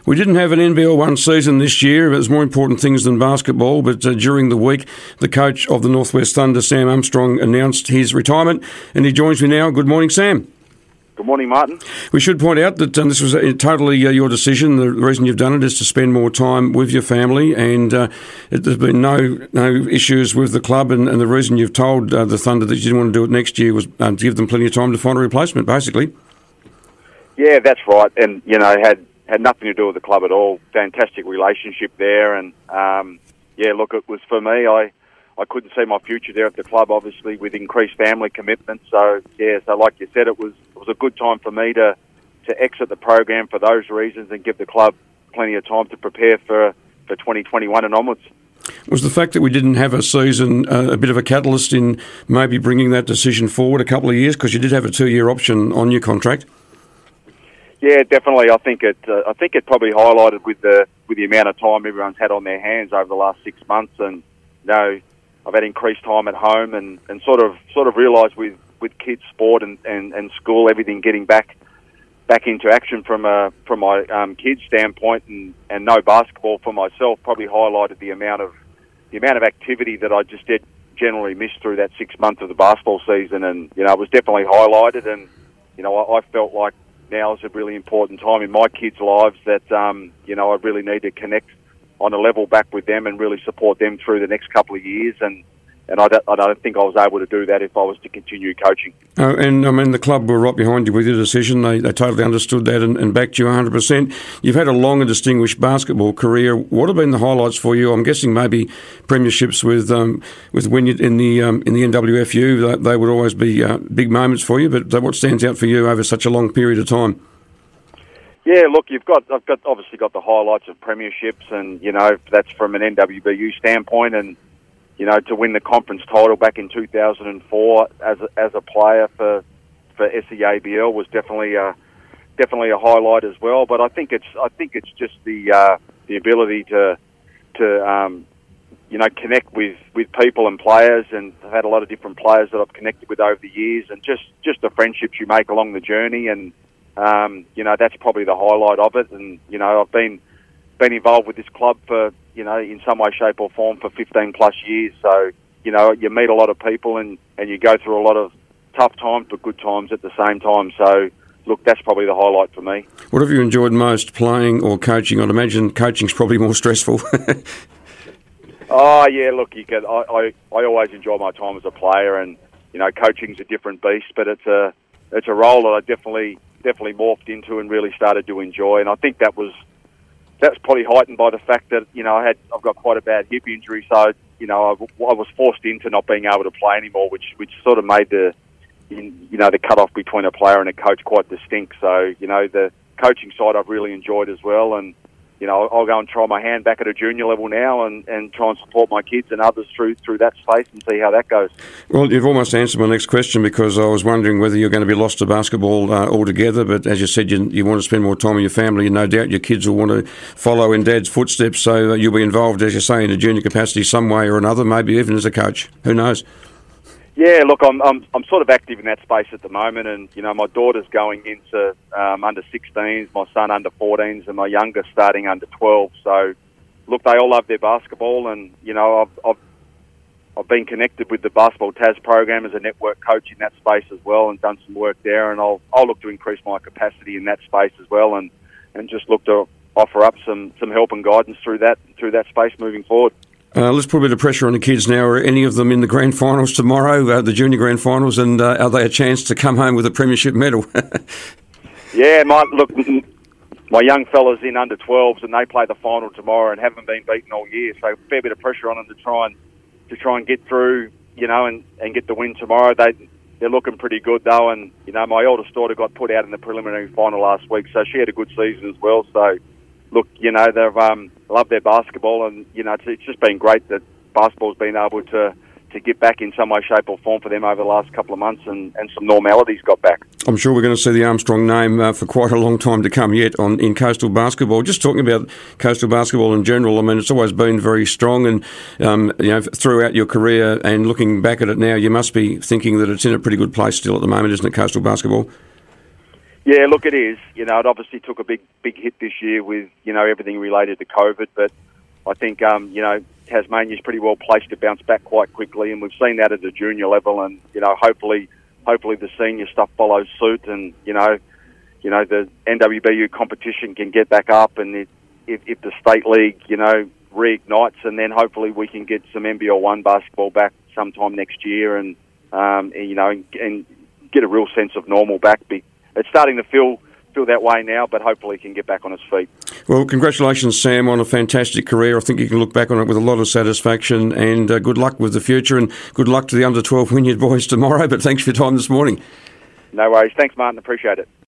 We didn't have an NBL 1 season this year. There's more important things than basketball, but during the week, the coach of the Northwest Thunder, Sam Armstrong, announced his retirement, and he joins me now. Good morning, Sam. Good morning, Martin. We should point out that this was totally your decision. The reason you've done it is to spend more time with your family, and there's been no issues with the club, and the reason you've told the Thunder that you didn't want to do it next year was to give them plenty of time to find a replacement, basically. Yeah, that's right, and, had nothing to do with the club at all. Fantastic relationship there, and, look, it was for me, I couldn't see my future there at the club, obviously, with increased family commitment. So like you said, it was a good time for me to exit the program for those reasons and give the club plenty of time to prepare for 2021 and onwards. Was the fact that we didn't have a season a bit of a catalyst in maybe bringing that decision forward a couple of years, because you did have a 2-year option on your contract? Yeah, definitely. I think it probably highlighted with the amount of time everyone's had on their hands over the last 6 months, and I've had increased time at home and sort of realised with kids' sport and school, everything getting back into action from my kids' standpoint, and no basketball for myself probably highlighted the amount of activity that I just did generally missed through that 6 months of the basketball season, and it was definitely highlighted, and I felt like now is a really important time in my kids' lives that I really need to connect on a level back with them and really support them through the next couple of years, and I don't think I was able to do that if I was to continue coaching. And I mean, the club were right behind you with your decision. They totally understood that and backed you 100%. You've had a long and distinguished basketball career. What have been the highlights for you? I'm guessing maybe premierships with when you in the NWFU. They would always be big moments for you. But what stands out for you over such a long period of time? Yeah, look, I've obviously got the highlights of premierships, and that's from an NWBU standpoint, and to win the conference title back in 2004 as a player for SEABL was definitely a highlight as well. But I think it's just the ability to connect with people and players, and I've had a lot of different players that I've connected with over the years, and just the friendships you make along the journey, and that's probably the highlight of it. And I've been involved with this club for in some way, shape or form for 15 plus years. So you meet a lot of people and you go through a lot of tough times but good times at the same time. So look, that's probably the highlight for me. What have you enjoyed most, playing or coaching? I'd imagine coaching's probably more stressful. Oh yeah, look, I always enjoy my time as a player, and coaching's a different beast, but it's a role that I definitely morphed into and really started to enjoy. And I think that's probably heightened by the fact that I've got quite a bad hip injury, so I was forced into not being able to play anymore, which sort of made the cut-off between a player and a coach quite distinct. So the coaching side I've really enjoyed as well, and I'll go and try my hand back at a junior level now and try and support my kids and others through that space and see how that goes. Well, you've almost answered my next question, because I was wondering whether you're going to be lost to basketball altogether, but as you said, you want to spend more time with your family, and no doubt your kids will want to follow in Dad's footsteps, so you'll be involved, as you say, in a junior capacity some way or another, maybe even as a coach. Who knows? Yeah, look, I'm sort of active in that space at the moment, and my daughter's going into under 16s, my son under 14s, and my youngest starting under 12. So, look, they all love their basketball, and I've been connected with the Basketball Tas program as a network coach in that space as well, and done some work there, and I'll look to increase my capacity in that space as well, and just look to offer up some help and guidance through that space moving forward. Let's put a bit of pressure on the kids now. Are any of them in the grand finals tomorrow, the junior grand finals, and are they a chance to come home with a premiership medal? Yeah, my young fella's in under 12s, and they play the final tomorrow and haven't been beaten all year, so a fair bit of pressure on them to try and get through, and get the win tomorrow. They're looking pretty good though, and my oldest daughter got put out in the preliminary final last week, so she had a good season as well. So look, they've loved their basketball, and it's just been great that basketball's been able to get back in some way, shape or form for them over the last couple of months, and some normality's got back. I'm sure we're going to see the Armstrong name for quite a long time to come yet in coastal basketball. Just talking about coastal basketball in general, I mean, it's always been very strong, and throughout your career, and looking back at it now, you must be thinking that it's in a pretty good place still at the moment, isn't it, coastal basketball? Yeah, look, it is. It obviously took a big hit this year with, everything related to COVID, but I think, Tasmania's pretty well placed to bounce back quite quickly, and we've seen that at the junior level, and, hopefully the senior stuff follows suit, and, the NWBU competition can get back up, and if the state league, reignites, and then hopefully we can get some NBL1 basketball back sometime next year, and get a real sense of normal back. It's starting to feel that way now, but hopefully he can get back on his feet. Well, congratulations, Sam, on a fantastic career. I think you can look back on it with a lot of satisfaction, and good luck with the future, and good luck to the under-12 Wynyard boys tomorrow. But thanks for your time this morning. No worries. Thanks, Martin. Appreciate it.